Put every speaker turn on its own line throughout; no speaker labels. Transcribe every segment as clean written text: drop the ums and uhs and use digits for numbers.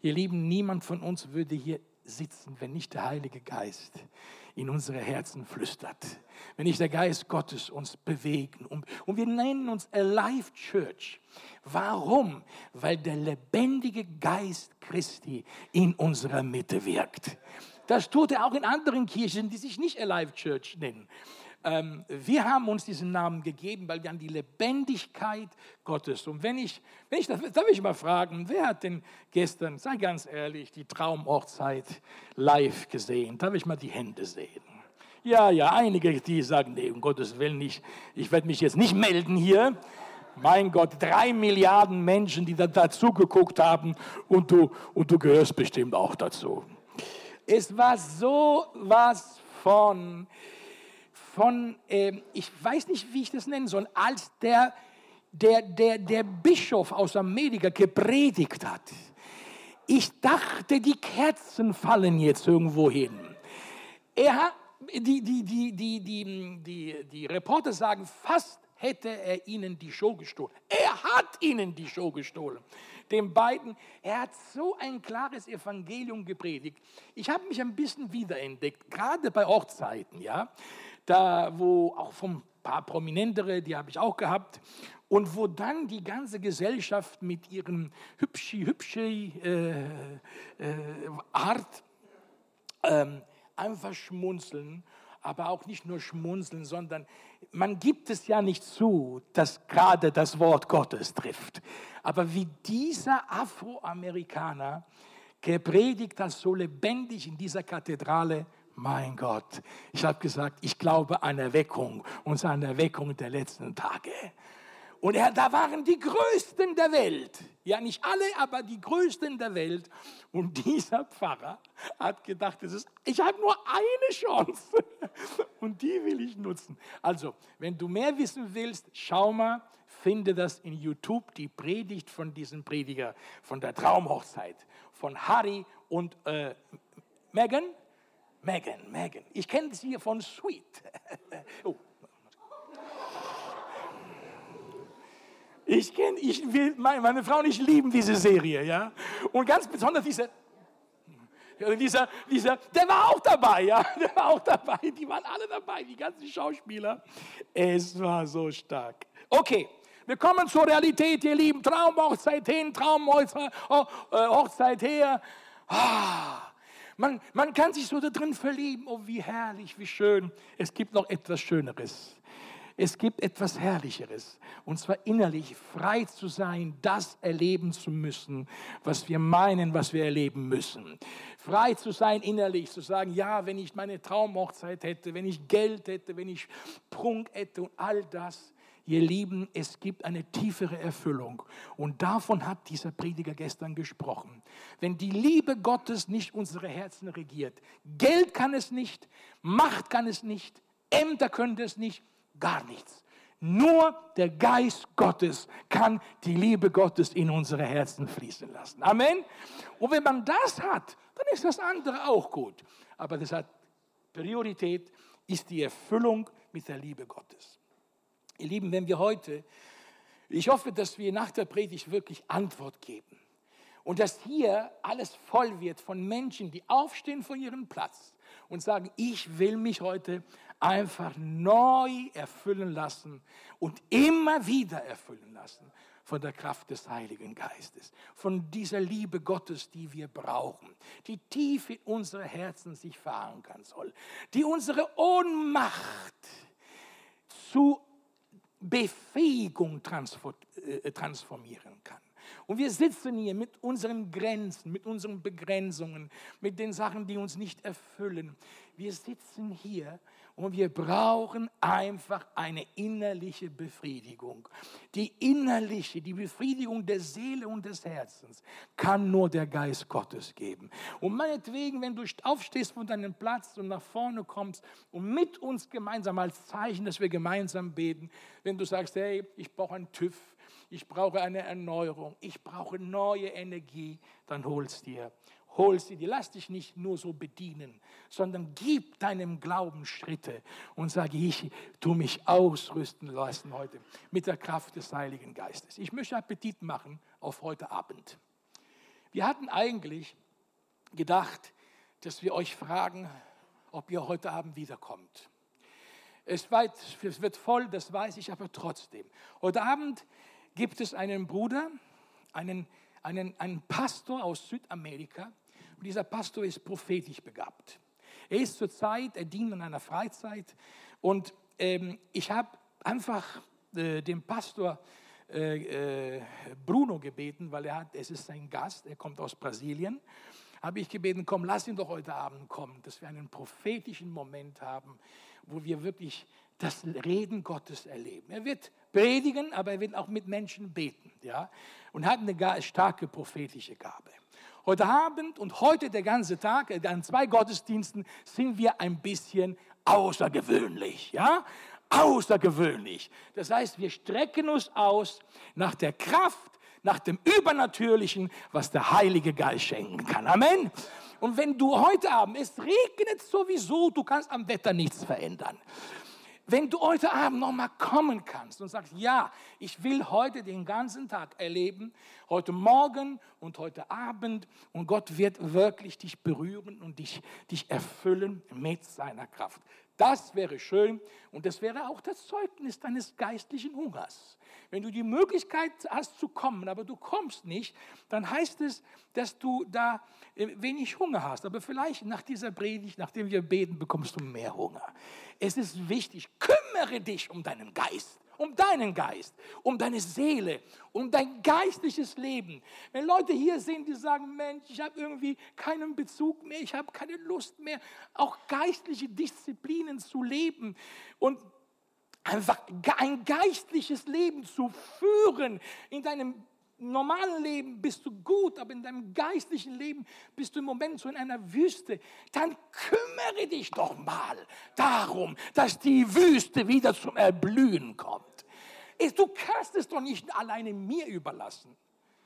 Ihr Lieben, niemand von uns würde hier sitzen, wenn nicht der Heilige Geist in unsere Herzen flüstert. Wenn nicht der Geist Gottes uns bewegt. Und wir nennen uns Alive Church. Warum? Weil der lebendige Geist Christi in unserer Mitte wirkt. Das tut er auch in anderen Kirchen, die sich nicht Alive Church nennen. Wir haben uns diesen Namen gegeben, weil wir an die Lebendigkeit Gottes. Und darf ich mal fragen, wer hat denn gestern, sei ganz ehrlich, die Traumhochzeit live gesehen? Darf ich mal die Hände sehen? Ja, einige, die sagen, nee, um Gottes Willen nicht, ich werde mich jetzt nicht melden hier. Mein Gott, 3 Milliarden Menschen, die dazu geguckt haben und du gehörst bestimmt auch dazu. Es war so was von ich weiß nicht, wie ich das nennen soll, als der Bischof aus Amerika gepredigt hat. Ich dachte, die Kerzen fallen jetzt irgendwo hin. Die Reporter sagen, fast hätte er ihnen die Show gestohlen. Er hat ihnen die Show gestohlen. Den beiden, er hat so ein klares Evangelium gepredigt. Ich habe mich ein bisschen wiederentdeckt, gerade bei Hochzeiten, ja. Da, wo auch von ein paar Prominentere, die habe ich auch gehabt, und wo dann die ganze Gesellschaft mit ihren hübschi Art einfach schmunzeln, aber auch nicht nur schmunzeln, sondern man gibt es ja nicht zu, dass gerade das Wort Gottes trifft. Aber wie dieser Afroamerikaner gepredigt hat, so lebendig in dieser Kathedrale, mein Gott, ich habe gesagt, ich glaube an Erweckung, und zwar an Erweckung der letzten Tage. Und da waren die Größten der Welt. Ja, nicht alle, aber die Größten der Welt. Und dieser Pfarrer hat gedacht, ich habe nur eine Chance. Und die will ich nutzen. Also, wenn du mehr wissen willst, schau mal, finde das in YouTube, die Predigt von diesem Prediger, von der Traumhochzeit, von Harry und Meghan. Ich kenne sie von Sweet. Oh. Meine Frau und ich lieben diese Serie, ja. Und ganz besonders dieser, der war auch dabei, ja. Der war auch dabei, die waren alle dabei, die ganzen Schauspieler. Es war so stark. Okay, wir kommen zur Realität, ihr Lieben. Traumhochzeit hin, Hochzeit her. Man kann sich so da drin verlieben. Oh, wie herrlich, wie schön. Es gibt noch etwas Schöneres. Es gibt etwas Herrlicheres, und zwar innerlich frei zu sein, das erleben zu müssen, was wir meinen, was wir erleben müssen. Frei zu sein innerlich, zu sagen, ja, wenn ich meine Traumhochzeit hätte, wenn ich Geld hätte, wenn ich Prunk hätte und all das. Ihr Lieben, es gibt eine tiefere Erfüllung, und davon hat dieser Prediger gestern gesprochen. Wenn die Liebe Gottes nicht unsere Herzen regiert, Geld kann es nicht, Macht kann es nicht, Ämter können es nicht, gar nichts. Nur der Geist Gottes kann die Liebe Gottes in unsere Herzen fließen lassen. Amen. Und wenn man das hat, dann ist das andere auch gut. Aber das hat Priorität, ist die Erfüllung mit der Liebe Gottes. Ihr Lieben, wenn wir heute, ich hoffe, dass wir nach der Predigt wirklich Antwort geben. Und dass hier alles voll wird von Menschen, die aufstehen von ihrem Platz und sagen, ich will mich heute einfach neu erfüllen lassen und immer wieder erfüllen lassen von der Kraft des Heiligen Geistes, von dieser Liebe Gottes, die wir brauchen, die tief in unsere Herzen sich verankern soll, die unsere Ohnmacht zu Befähigung transformieren kann. Und wir sitzen hier mit unseren Grenzen, mit unseren Begrenzungen, mit den Sachen, die uns nicht erfüllen. Wir sitzen hier und wir brauchen einfach eine innerliche Befriedigung. Die Befriedigung der Seele und des Herzens kann nur der Geist Gottes geben. Und meinetwegen, wenn du aufstehst von deinem Platz und nach vorne kommst und mit uns gemeinsam als Zeichen, dass wir gemeinsam beten, wenn du sagst, hey, ich brauche einen TÜV, ich brauche eine Erneuerung, ich brauche neue Energie, dann hol's dir. Lass dich nicht nur so bedienen, sondern gib deinem Glauben Schritte und sage, ich tu mich ausrüsten lassen heute mit der Kraft des Heiligen Geistes. Ich möchte Appetit machen auf heute Abend. Wir hatten eigentlich gedacht, dass wir euch fragen, ob ihr heute Abend wiederkommt. Es wird voll, das weiß ich, aber trotzdem. Heute Abend gibt es einen Bruder, einen Pastor aus Südamerika. Und dieser Pastor ist prophetisch begabt. Er ist zurzeit, er dient in einer Freizeit. Und ich habe einfach den Pastor Bruno gebeten, weil es ist sein Gast, er kommt aus Brasilien. Habe ich gebeten, komm, lass ihn doch heute Abend kommen, dass wir einen prophetischen Moment haben, wo wir wirklich das Reden Gottes erleben. Er wird predigen, aber er wird auch mit Menschen beten, ja, und hat eine starke prophetische Gabe. Heute Abend und heute der ganze Tag, an 2 Gottesdiensten, sind wir ein bisschen außergewöhnlich, ja, außergewöhnlich. Das heißt, wir strecken uns aus nach der Kraft, nach dem Übernatürlichen, was der Heilige Geist schenken kann. Amen. Und wenn du heute Abend, es regnet sowieso, du kannst am Wetter nichts verändern. Wenn du heute Abend nochmal kommen kannst und sagst, ja, ich will heute den ganzen Tag erleben, heute Morgen und heute Abend, und Gott wird wirklich dich berühren und dich erfüllen mit seiner Kraft. Das wäre schön und das wäre auch das Zeugnis deines geistlichen Hungers. Wenn du die Möglichkeit hast zu kommen, aber du kommst nicht, dann heißt es, dass du da wenig Hunger hast. Aber vielleicht nach dieser Predigt, nachdem wir beten, bekommst du mehr Hunger. Es ist wichtig, kümmere dich um deinen Geist. Um deinen Geist, um deine Seele, um dein geistliches Leben. Wenn Leute hier sind, die sagen, Mensch, ich habe irgendwie keinen Bezug mehr, ich habe keine Lust mehr, auch geistliche Disziplinen zu leben und einfach ein geistliches Leben zu führen. In deinem normalen Leben bist du gut, aber in deinem geistlichen Leben bist du im Moment so in einer Wüste. Dann kümmere dich doch mal darum, dass die Wüste wieder zum Erblühen kommt. Du kannst es doch nicht alleine mir überlassen.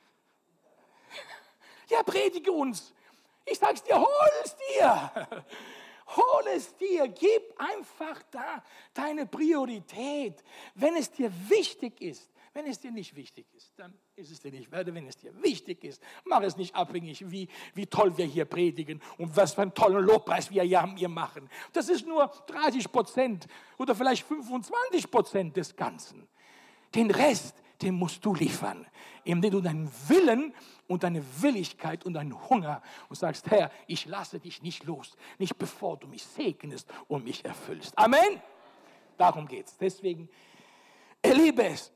Ja, predige uns. Ich sag's dir, hol es dir. Hol es dir, gib einfach da deine Priorität. Wenn es dir wichtig ist, wenn es dir nicht wichtig ist, dann ist es dir nicht wert. Wenn es dir wichtig ist, mach es nicht abhängig, wie toll wir hier predigen und was für einen tollen Lobpreis wir hier machen. Das ist nur 30% oder vielleicht 25% des Ganzen. Den Rest, den musst du liefern, indem du deinen Willen und deine Willigkeit und deinen Hunger und sagst, Herr, ich lasse dich nicht los, nicht bevor du mich segnest und mich erfüllst. Amen. Darum geht es. Deswegen, erlebe es,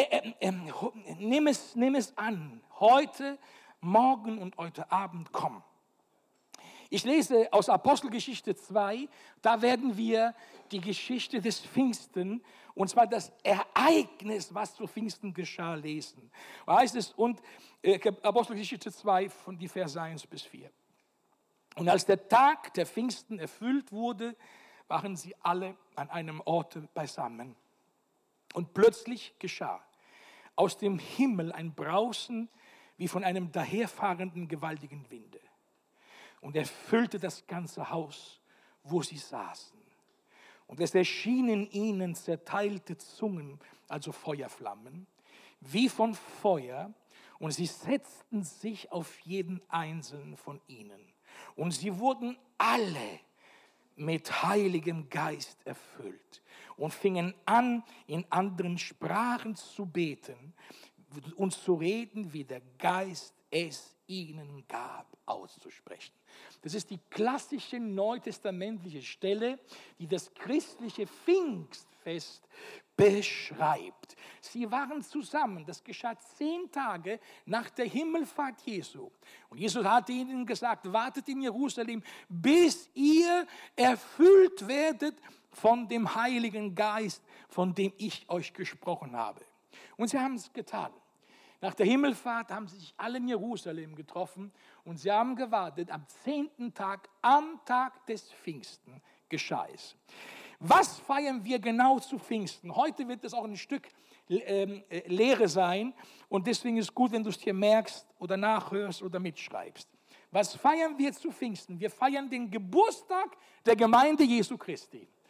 nimm es an, heute, morgen und heute Abend komm. Ich lese aus Apostelgeschichte 2, da werden wir die Geschichte des Pfingsten, und zwar das Ereignis, was zu Pfingsten geschah, lesen. Da heißt es, und Apostelgeschichte 2, von die Verse 1 bis 4. Und als der Tag der Pfingsten erfüllt wurde, waren sie alle an einem Ort beisammen. Und plötzlich geschah aus dem Himmel ein Brausen wie von einem daherfahrenden gewaltigen Winde. Und erfüllte das ganze Haus, wo sie saßen. Und es erschienen ihnen zerteilte Zungen, also Feuerflammen, wie von Feuer, und sie setzten sich auf jeden einzelnen von ihnen. Und sie wurden alle mit Heiligem Geist erfüllt und fingen an, in anderen Sprachen zu beten und zu reden, wie der Geist es ihnen gab, auszusprechen. Das ist die klassische neutestamentliche Stelle, die das christliche Pfingstfest beschreibt. Sie waren zusammen, das geschah 10 Tage nach der Himmelfahrt Jesu. Und Jesus hatte ihnen gesagt, wartet in Jerusalem, bis ihr erfüllt werdet von dem Heiligen Geist, von dem ich euch gesprochen habe. Und sie haben es getan. Nach der Himmelfahrt haben sie sich alle in Jerusalem getroffen und sie haben gewartet. Am 10. Tag, am Tag des Pfingsten, geschah es. Was feiern wir genau zu Pfingsten? Heute wird es auch ein Stück Lehre sein und deswegen ist es gut, wenn du es dir merkst oder nachhörst oder mitschreibst. Was feiern wir zu Pfingsten? Wir feiern den Geburtstag der Gemeinde Jesu Christi.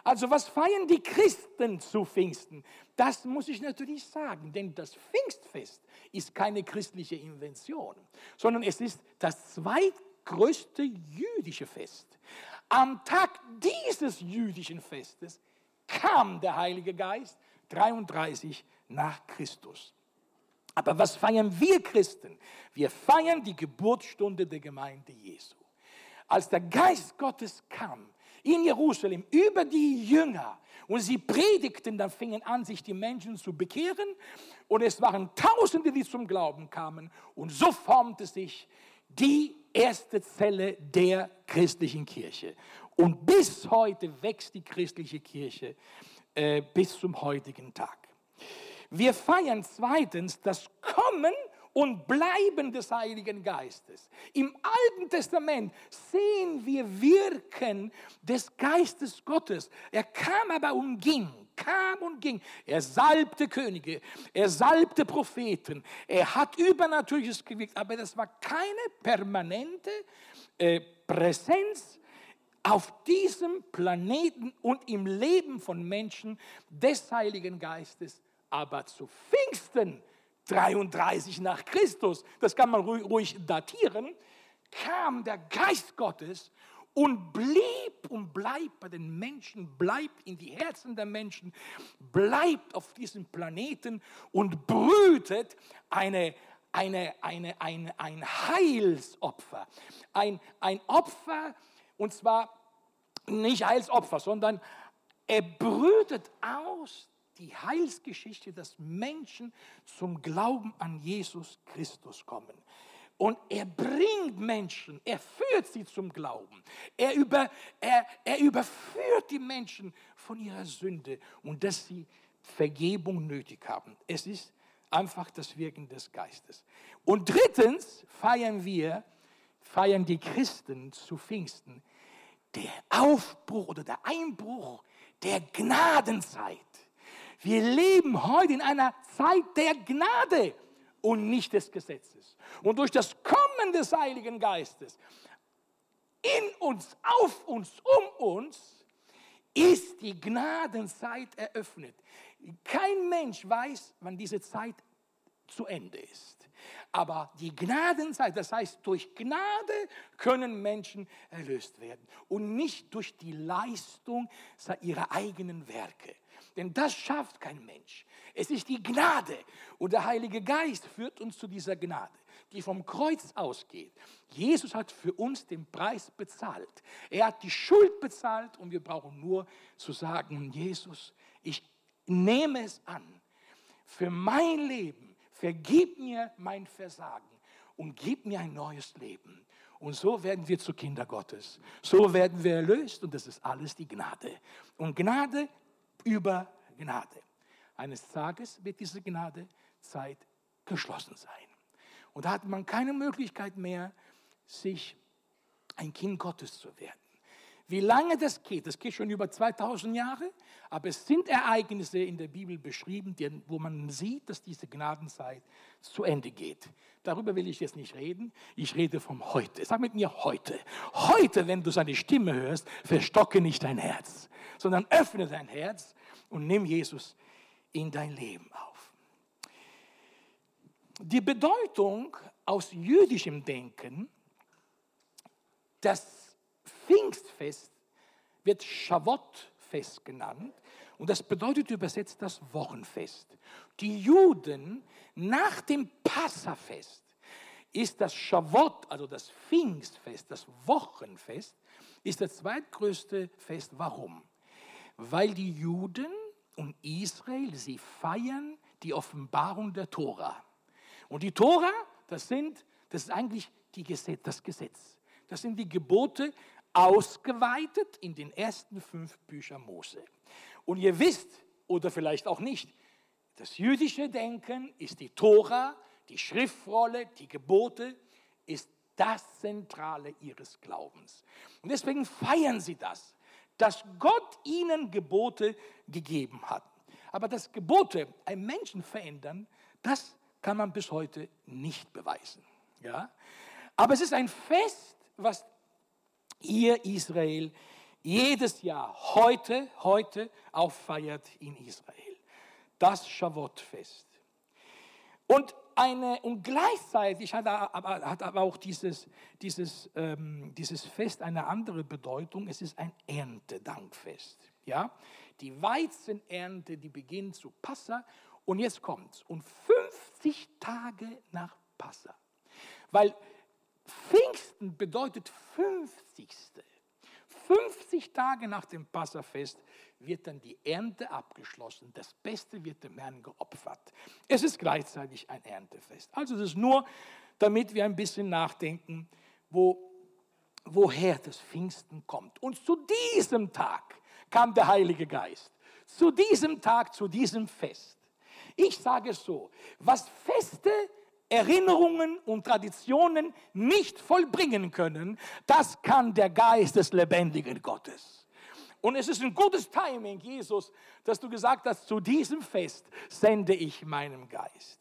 Also was feiern die Christen zu Pfingsten? Das muss ich natürlich sagen, denn das Pfingstfest ist keine christliche Invention, sondern es ist das zweitgrößte jüdische Fest. Am Tag dieses jüdischen Festes kam der Heilige Geist 33 nach Christus. Aber was feiern wir Christen? Wir feiern die Geburtsstunde der Gemeinde Jesu. Als der Geist Gottes kam in Jerusalem über die Jünger und sie predigten, dann fingen an, sich die Menschen zu bekehren und es waren Tausende, die zum Glauben kamen und so formte sich die erste Zelle der christlichen Kirche. Und bis heute wächst die christliche Kirche bis zum heutigen Tag. Wir feiern zweitens das Kommen und Bleiben des Heiligen Geistes. Im Alten Testament sehen wir Wirken des Geistes Gottes. Er kam aber und ging. Er salbte Könige, er salbte Propheten, er hat Übernatürliches gewirkt, aber das war keine permanente Präsenz auf diesem Planeten und im Leben von Menschen des Heiligen Geistes. Aber zu Pfingsten 33 nach Christus, das kann man ruhig datieren, kam der Geist Gottes und blieb und bleibt bei den Menschen, bleibt in die Herzen der Menschen, bleibt auf diesem Planeten und brütet ein Heilsopfer. Ein Opfer, und zwar nicht Heilsopfer, sondern er brütet aus die Heilsgeschichte, dass Menschen zum Glauben an Jesus Christus kommen. Und er bringt Menschen, er führt sie zum Glauben. Er überführt die Menschen von ihrer Sünde und dass sie Vergebung nötig haben. Es ist einfach das Wirken des Geistes. Und drittens feiern die Christen zu Pfingsten der Aufbruch oder der Einbruch der Gnadenzeit. Wir leben heute in einer Zeit der Gnade und nicht des Gesetzes. Und durch das Kommen des Heiligen Geistes in uns, auf uns, um uns, ist die Gnadenzeit eröffnet. Kein Mensch weiß, wann diese Zeit zu Ende ist. Aber die Gnadenzeit, das heißt, durch Gnade können Menschen erlöst werden und nicht durch die Leistung ihrer eigenen Werke. Denn das schafft kein Mensch. Es ist die Gnade. Und der Heilige Geist führt uns zu dieser Gnade, die vom Kreuz ausgeht. Jesus hat für uns den Preis bezahlt. Er hat die Schuld bezahlt und wir brauchen nur zu sagen, Jesus, ich nehme es an. Für mein Leben, vergib mir mein Versagen und gib mir ein neues Leben. Und so werden wir zu Kinder Gottes. So werden wir erlöst und das ist alles die Gnade. Und Gnade über Gnade. Eines Tages wird diese Gnadezeit geschlossen sein. Und da hat man keine Möglichkeit mehr, sich ein Kind Gottes zu werden. Wie lange das geht schon über 2000 Jahre, aber es sind Ereignisse in der Bibel beschrieben, wo man sieht, dass diese Gnadenzeit zu Ende geht. Darüber will ich jetzt nicht reden, ich rede vom Heute. Sag mit mir heute. Heute, wenn du seine Stimme hörst, verstocke nicht dein Herz, sondern öffne dein Herz und nimm Jesus in dein Leben auf. Die Bedeutung aus jüdischem Denken, das Pfingstfest wird Shavuot-Fest genannt und das bedeutet übersetzt das Wochenfest. Die Juden nach dem Passafest ist das Shavuot, also das Pfingstfest, das Wochenfest, ist das zweitgrößte Fest. Warum? Weil die Juden und Israel, sie feiern die Offenbarung der Tora. Und die Tora, das ist eigentlich das Gesetz. Das sind die Gebote, ausgeweitet in den ersten 5 Büchern Mose. Und ihr wisst, oder vielleicht auch nicht, das jüdische Denken ist die Tora, die Schriftrolle, die Gebote, ist das Zentrale ihres Glaubens. Und deswegen feiern sie das, dass Gott ihnen Gebote gegeben hat. Aber dass Gebote einen Menschen verändern, das kann man bis heute nicht beweisen. Ja? Aber es ist ein Fest, was ihr Israel jedes Jahr heute auch feiert in Israel. Das Shavuot-Fest. Und gleichzeitig hat aber auch dieses Fest eine andere Bedeutung. Es ist ein Erntedankfest. Ja? Die Weizenernte, die beginnt zu Passa. Und jetzt kommt's. Und 50 Tage nach Passa. Weil Pfingsten bedeutet 50. 50 Tage nach dem Passafest wird dann die Ernte abgeschlossen. Das Beste wird dem Herrn geopfert. Es ist gleichzeitig ein Erntefest. Also es ist nur, damit wir ein bisschen nachdenken, woher das Pfingsten kommt. Und zu diesem Tag kam der Heilige Geist. Zu diesem Tag, zu diesem Fest. Ich sage es so, was Feste, Erinnerungen und Traditionen nicht vollbringen können, das kann der Geist des lebendigen Gottes. Und es ist ein gutes Timing, Jesus, dass du gesagt hast, zu diesem Fest sende ich meinen Geist.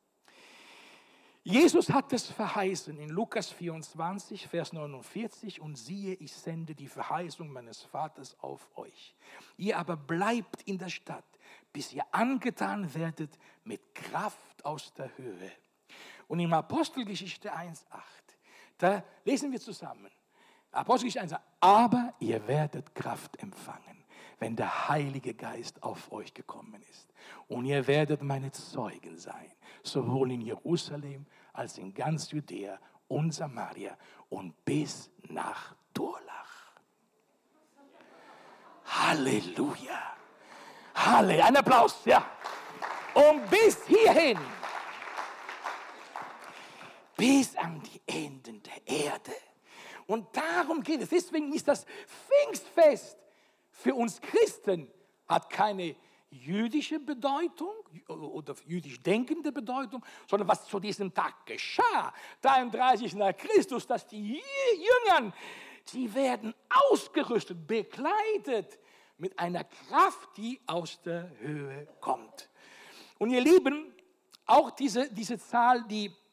Jesus hat es verheißen in Lukas 24, Vers 49, und siehe, ich sende die Verheißung meines Vaters auf euch. Ihr aber bleibt in der Stadt, bis ihr angetan werdet mit Kraft aus der Höhe. Und in Apostelgeschichte 1,8, da lesen wir zusammen, Apostelgeschichte 1,8, aber ihr werdet Kraft empfangen, wenn der Heilige Geist auf euch gekommen ist. Und ihr werdet meine Zeugen sein, sowohl in Jerusalem als in ganz Judäa und Samaria und bis nach Durlach. Halleluja. Halleluja. Ein Applaus, ja. Und bis hierhin. Bis an die Enden der Erde. Und darum geht es. Deswegen ist das Pfingstfest für uns Christen, hat keine jüdische Bedeutung oder jüdisch denkende Bedeutung, sondern was zu diesem Tag geschah, 33 nach Christus, dass die Jüngern, sie werden ausgerüstet, bekleidet mit einer Kraft, die aus der Höhe kommt. Und ihr Lieben, auch diese Zahl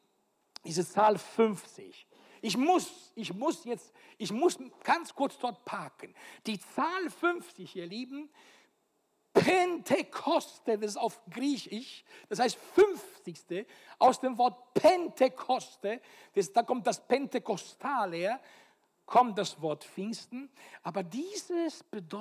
50. Ich muss ganz kurz dort parken. Die Zahl 50, ihr Lieben, Pentekoste, das ist auf Griechisch, das heißt 50. Aus dem Wort Pentekoste, da kommt das Pentekostal her, kommt das Wort Pfingsten, aber diese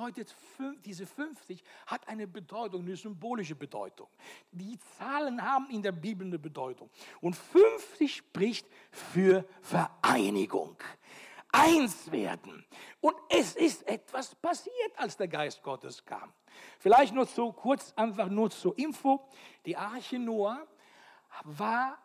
50 hat eine Bedeutung, eine symbolische Bedeutung. Die Zahlen haben in der Bibel eine Bedeutung. Und 50 spricht für Vereinigung, eins werden. Und es ist etwas passiert, als der Geist Gottes kam. Vielleicht nur so kurz, einfach nur zur Info. Die Arche Noah war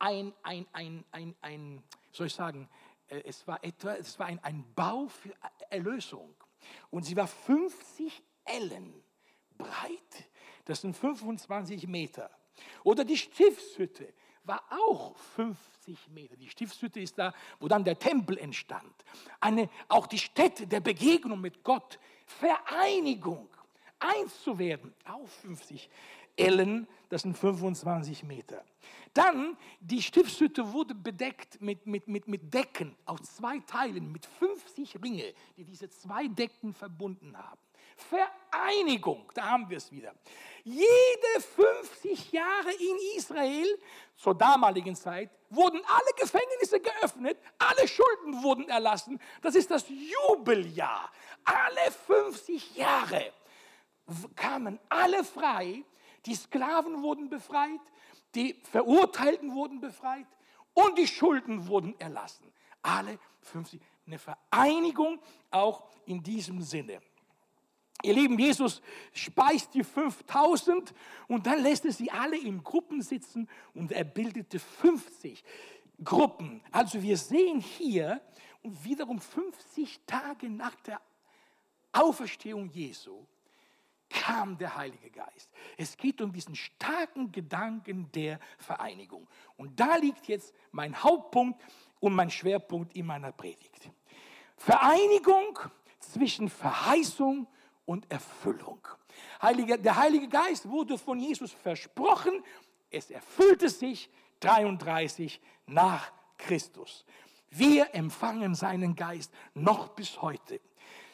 es war ein Bau für Erlösung. Und sie war 50 Ellen breit. Das sind 25 Meter. Oder die Stiftshütte war auch 50 Meter. Die Stiftshütte ist da, wo dann der Tempel entstand. Auch die Stätte der Begegnung mit Gott, Vereinigung, eins zu werden, auch 50 Ellen, das sind 25 Meter. Dann, die Stiftshütte wurde bedeckt mit Decken aus 2 Teilen, mit 50 Ringe, die diese 2 Decken verbunden haben. Vereinigung, da haben wir es wieder. Jede 50 Jahre in Israel, zur damaligen Zeit, wurden alle Gefängnisse geöffnet, alle Schulden wurden erlassen. Das ist das Jubeljahr. Alle 50 Jahre kamen alle frei, die Sklaven wurden befreit, die Verurteilten wurden befreit und die Schulden wurden erlassen. Alle 50. Eine Vereinigung auch in diesem Sinne. Ihr Lieben, Jesus speist die 5000 und dann lässt er sie alle in Gruppen sitzen und er bildete 50 Gruppen. Also wir sehen hier und wiederum 50 Tage nach der Auferstehung Jesu kam der Heilige Geist. Es geht um diesen starken Gedanken der Vereinigung. Und da liegt jetzt mein Hauptpunkt und mein Schwerpunkt in meiner Predigt. Vereinigung zwischen Verheißung und Erfüllung. Der Heilige Geist wurde von Jesus versprochen. Es erfüllte sich 33 nach Christus. Wir empfangen seinen Geist noch bis heute.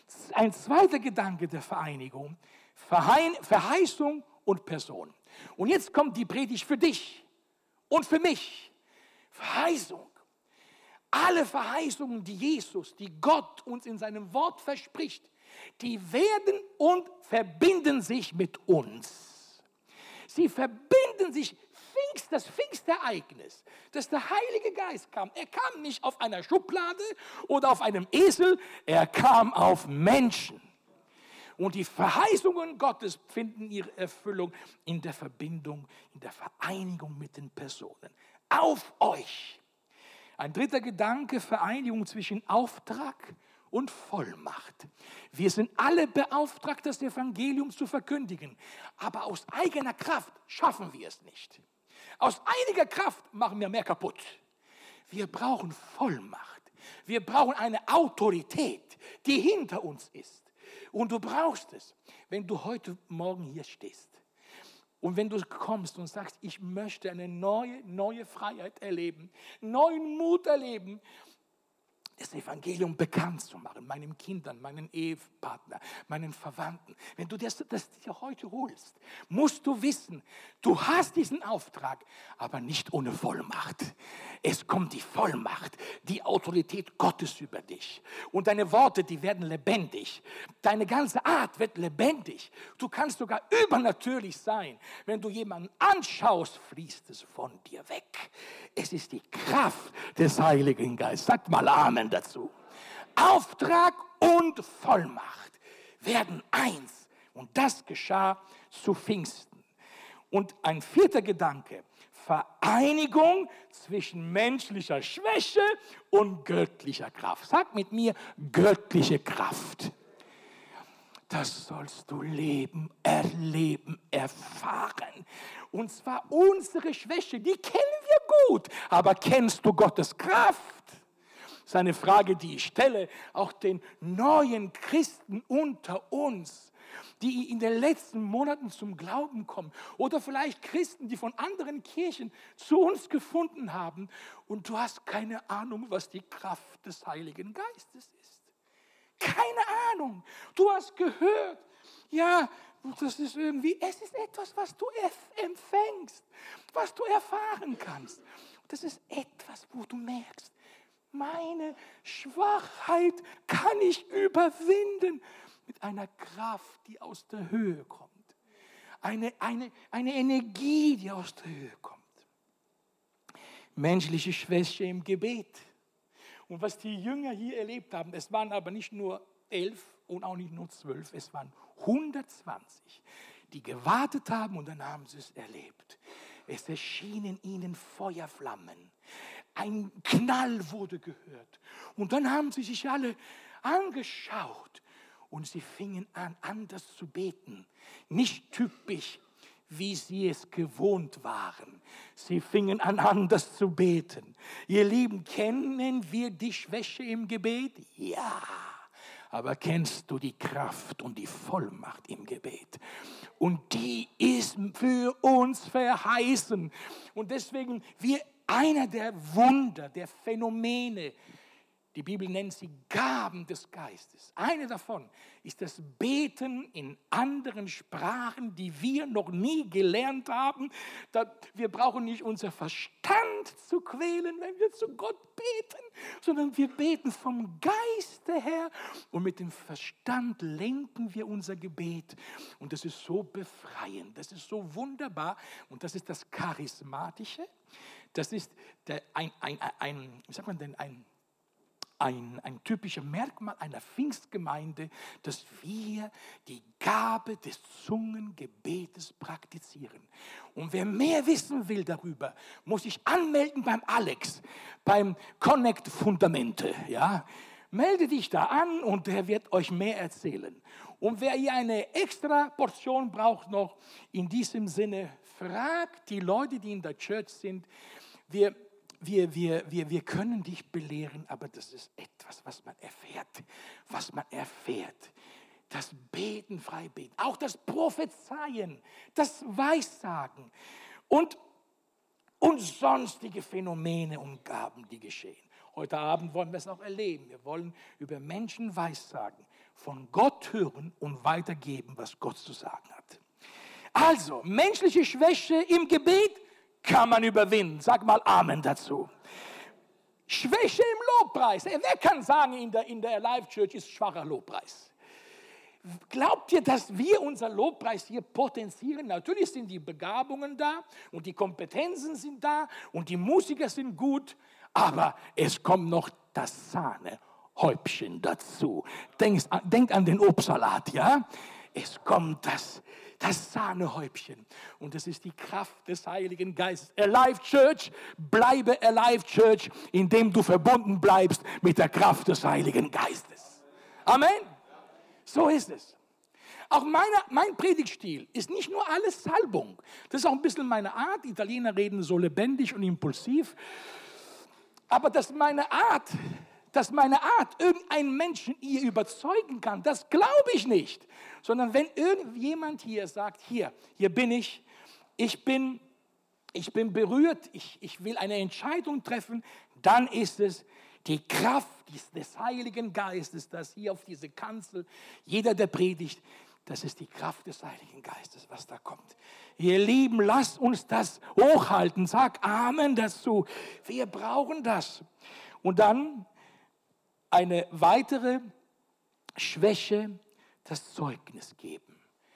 Ein zweiter Gedanke der Vereinigung, Verheißung und Person. Und jetzt kommt die Predigt für dich und für mich. Verheißung. Alle Verheißungen, die Jesus, die Gott uns in seinem Wort verspricht, die werden und verbinden sich mit uns. Sie verbinden sich, das Pfingstereignis, dass der Heilige Geist kam. Er kam nicht auf einer Schublade oder auf einem Esel, er kam auf Menschen. Und die Verheißungen Gottes finden ihre Erfüllung in der Verbindung, in der Vereinigung mit den Personen. Auf euch. Ein dritter Gedanke, Vereinigung zwischen Auftrag und Vollmacht. Wir sind alle beauftragt, das Evangelium zu verkündigen. Aber aus eigener Kraft schaffen wir es nicht. Aus einiger Kraft machen wir mehr kaputt. Wir brauchen Vollmacht. Wir brauchen eine Autorität, die hinter uns ist. Und du brauchst es, wenn du heute Morgen hier stehst. Und wenn du kommst und sagst, ich möchte eine neue Freiheit erleben, neuen Mut erleben, das Evangelium bekannt zu machen, meinen Kindern, meinen Ehepartner, meinen Verwandten. Wenn du das dir heute holst, musst du wissen, du hast diesen Auftrag, aber nicht ohne Vollmacht. Es kommt die Vollmacht, die Autorität Gottes über dich. Und deine Worte, die werden lebendig. Deine ganze Art wird lebendig. Du kannst sogar übernatürlich sein. Wenn du jemanden anschaust, fließt es von dir weg. Es ist die Kraft des Heiligen Geistes. Sag mal Amen dazu. Auftrag und Vollmacht werden eins. Und das geschah zu Pfingsten. Und ein vierter Gedanke, Vereinigung zwischen menschlicher Schwäche und göttlicher Kraft. Sag mit mir, göttliche Kraft. Das sollst du leben, erleben, erfahren. Und zwar unsere Schwäche, die kennen wir gut. Aber kennst du Gottes Kraft? Das ist eine Frage, die ich stelle, auch den neuen Christen unter uns, die in den letzten Monaten zum Glauben kommen. Oder vielleicht Christen, die von anderen Kirchen zu uns gefunden haben. Und du hast keine Ahnung, was die Kraft des Heiligen Geistes ist. Keine Ahnung. Du hast gehört, ja, das ist irgendwie, es ist etwas, was du empfängst, was du erfahren kannst. Das ist etwas, wo du merkst, meine Schwachheit kann ich überwinden mit einer Kraft, die aus der Höhe kommt. Eine Energie, die aus der Höhe kommt. Menschliche Schwäche im Gebet. Und was die Jünger hier erlebt haben, es waren aber nicht nur 11 und auch nicht nur 12, es waren 120, die gewartet haben und dann haben sie es erlebt. Es erschienen ihnen Feuerflammen. Ein Knall wurde gehört. Und dann haben sie sich alle angeschaut und sie fingen an, anders zu beten. Nicht typisch, wie sie es gewohnt waren. Sie fingen an, anders zu beten. Ihr Lieben, kennen wir die Schwäche im Gebet? Ja. Aber kennst du die Kraft und die Vollmacht im Gebet? Und die ist für uns verheißen. Und deswegen, einer der Wunder, der Phänomene, die Bibel nennt sie Gaben des Geistes. Eine davon ist das Beten in anderen Sprachen, die wir noch nie gelernt haben. Wir brauchen nicht unser Verstand zu quälen, wenn wir zu Gott beten, sondern wir beten vom Geiste her und mit dem Verstand lenken wir unser Gebet. Und das ist so befreiend, das ist so wunderbar und das ist das Charismatische. Das ist ein typischer Merkmal einer Pfingstgemeinde, dass wir die Gabe des Zungengebetes praktizieren. Und wer mehr wissen will darüber, muss sich anmelden beim Alex, beim Connect Fundamente. Ja? Melde dich da an und der wird euch mehr erzählen. Und wer hier eine extra Portion braucht noch, in diesem Sinne, fragt die Leute, die in der Church sind. Wir können dich belehren, aber das ist etwas, was man erfährt. Das Beten, Freibeten, auch das Prophezeien, das Weissagen und sonstige Phänomene und Gaben, die geschehen. Heute Abend wollen wir es auch erleben. Wir wollen über Menschen weissagen, von Gott hören und weitergeben, was Gott zu sagen hat. Also, menschliche Schwäche im Gebet kann man überwinden. Sag mal Amen dazu. Schwäche im Lobpreis. Wer kann sagen, in der Alive Church ist schwacher Lobpreis? Glaubt ihr, dass wir unser Lobpreis hier potenzieren? Natürlich sind die Begabungen da und die Kompetenzen sind da und die Musiker sind gut, aber es kommt noch das Sahnehäubchen dazu. Denkt an den Obstsalat, ja? Es kommt das Sahnehäubchen. Und das ist die Kraft des Heiligen Geistes. Alive Church, bleibe Alive Church, indem du verbunden bleibst mit der Kraft des Heiligen Geistes. Amen. So ist es. Auch mein Predigtstil ist nicht nur alles Salbung. Das ist auch ein bisschen meine Art. Italiener reden so lebendig und impulsiv. Aber dass meine Art irgendeinen Menschen hier überzeugen kann, das glaube ich nicht. Sondern wenn irgendjemand hier sagt, hier bin ich bin berührt, ich will eine Entscheidung treffen, dann ist es die Kraft des Heiligen Geistes, das hier auf diese Kanzel, jeder, der predigt, das ist die Kraft des Heiligen Geistes, was da kommt. Ihr Lieben, lasst uns das hochhalten. Sag Amen dazu. Wir brauchen das. Und dann eine weitere Schwäche, das Zeugnis geben.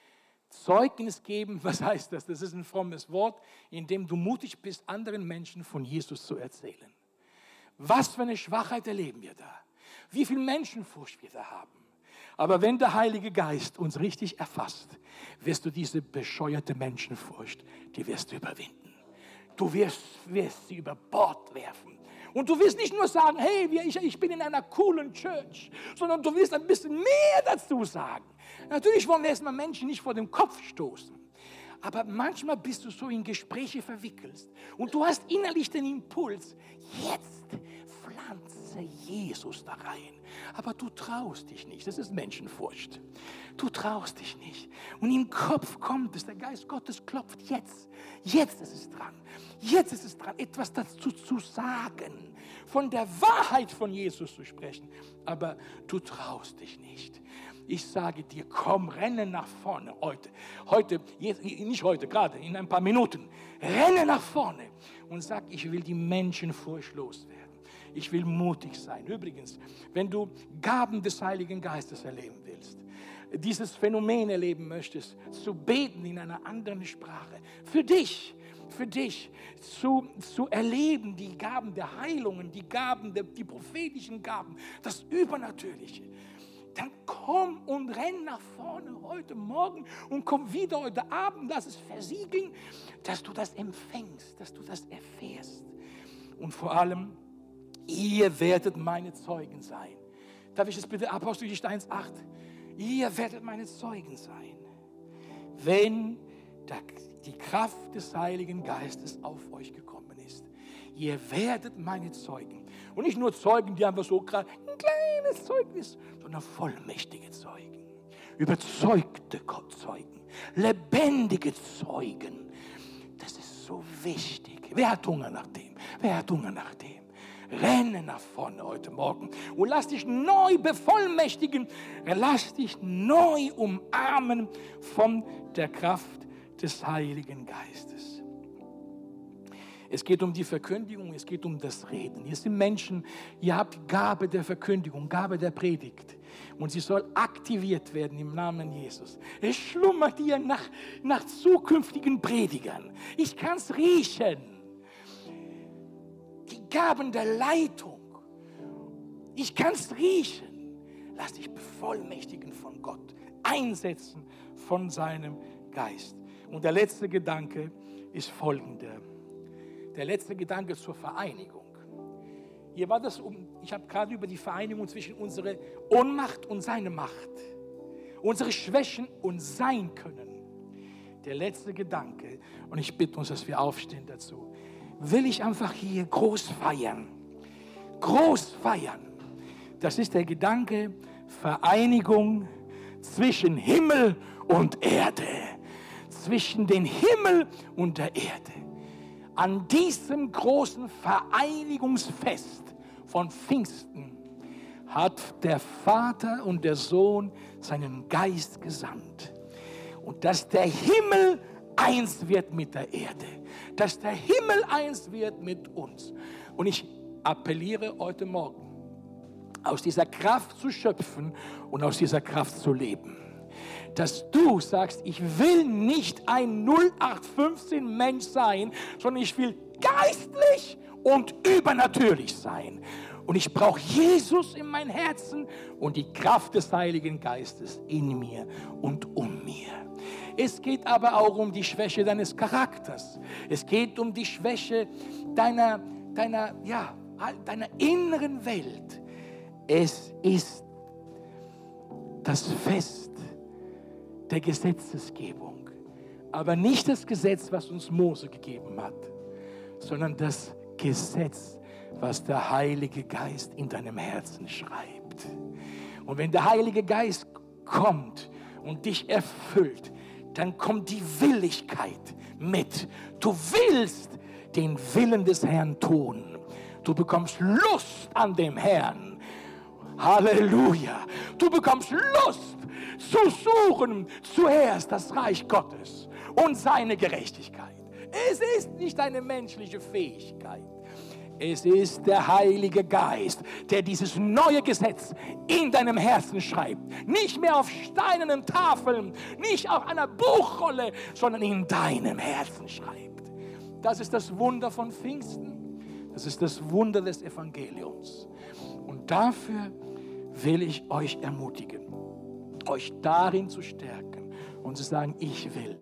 Zeugnis geben, was heißt das? Das ist ein frommes Wort, in dem du mutig bist, anderen Menschen von Jesus zu erzählen. Was für eine Schwachheit erleben wir da? Wie viel Menschenfurcht wir da haben. Aber wenn der Heilige Geist uns richtig erfasst, wirst du diese bescheuerte Menschenfurcht, die wirst du überwinden. Du wirst sie über Bord werfen. Und du wirst nicht nur sagen, hey, ich bin in einer coolen Church, sondern du wirst ein bisschen mehr dazu sagen. Natürlich wollen wir erstmal Menschen nicht vor den Kopf stoßen. Aber manchmal bist du so in Gespräche verwickelt und du hast innerlich den Impuls, jetzt pflanze Jesus da rein. Aber du traust dich nicht, das ist Menschenfurcht. Du traust dich nicht. Und im Kopf kommt es, der Geist Gottes klopft jetzt. Jetzt ist es dran. Jetzt ist es dran, etwas dazu zu sagen, von der Wahrheit von Jesus zu sprechen. Aber du traust dich nicht. Ich sage dir, komm, renne nach vorne nicht heute, gerade in ein paar Minuten. Renne nach vorne und sag, ich will die Menschen furchtlos werden. Ich will mutig sein. Übrigens, wenn du Gaben des Heiligen Geistes erleben willst, dieses Phänomen erleben möchtest, zu beten in einer anderen Sprache, für dich zu erleben, die Gaben der Heilungen, die prophetischen Gaben, das Übernatürliche, dann komm und renn nach vorne heute Morgen und komm wieder heute Abend, lass es versiegeln, dass du das empfängst, dass du das erfährst. Und vor allem, ihr werdet meine Zeugen sein. Darf ich das bitte, Apostelgeschichte 1,8? Ihr werdet meine Zeugen sein, wenn die Kraft des Heiligen Geistes auf euch gekommen ist. Ihr werdet meine Zeugen. Und nicht nur Zeugen, die einfach so gerade ein kleines Zeugnis, sondern vollmächtige Zeugen. Überzeugte Zeugen. Lebendige Zeugen. Das ist so wichtig. Wer hat Hunger nach dem? Wer hat Hunger nach dem? Renne nach vorne heute Morgen und lass dich neu bevollmächtigen. Lass dich neu umarmen von der Kraft des Heiligen Geistes. Es geht um die Verkündigung, es geht um das Reden. Hier sind Menschen, ihr habt Gabe der Verkündigung, Gabe der Predigt. Und sie soll aktiviert werden im Namen Jesus. Es schlummert hier nach zukünftigen Predigern. Ich kann es riechen. Die Gaben der Leitung. Ich kann es riechen. Lass dich bevollmächtigen von Gott. Einsetzen von seinem Geist. Und der letzte Gedanke ist folgender. Der letzte Gedanke zur Vereinigung. Hier war das ich habe gerade über die Vereinigung zwischen unserer Ohnmacht und seiner Macht. Unsere Schwächen und sein Können. Der letzte Gedanke, und ich bitte uns, dass wir aufstehen dazu, will ich einfach hier groß feiern. Groß feiern. Das ist der Gedanke Vereinigung zwischen Himmel und Erde. Zwischen den Himmel und der Erde. An diesem großen Vereinigungsfest von Pfingsten hat der Vater und der Sohn seinen Geist gesandt. Und dass der Himmel eins wird mit der Erde. Dass der Himmel eins wird mit uns. Und ich appelliere heute Morgen, aus dieser Kraft zu schöpfen und aus dieser Kraft zu leben. Dass du sagst, ich will nicht ein 0815 Mensch sein, sondern ich will geistlich und übernatürlich sein. Und ich brauche Jesus in mein Herzen und die Kraft des Heiligen Geistes in mir und um mir. Es geht aber auch um die Schwäche deines Charakters. Es geht um die Schwäche deiner inneren Welt. Es ist das Fest der Gesetzesgebung. Aber nicht das Gesetz, was uns Mose gegeben hat, sondern das Gesetz, was der Heilige Geist in deinem Herzen schreibt. Und wenn der Heilige Geist kommt und dich erfüllt, dann kommt die Willigkeit mit. Du willst den Willen des Herrn tun. Du bekommst Lust an dem Herrn. Halleluja. Du bekommst Lust zu suchen zuerst das Reich Gottes und seine Gerechtigkeit. Es ist nicht eine menschliche Fähigkeit. Es ist der Heilige Geist, der dieses neue Gesetz in deinem Herzen schreibt. Nicht mehr auf steinernen Tafeln, nicht auf einer Buchrolle, sondern in deinem Herzen schreibt. Das ist das Wunder von Pfingsten. Das ist das Wunder des Evangeliums. Und dafür will ich euch ermutigen, euch darin zu stärken und zu sagen, ich will.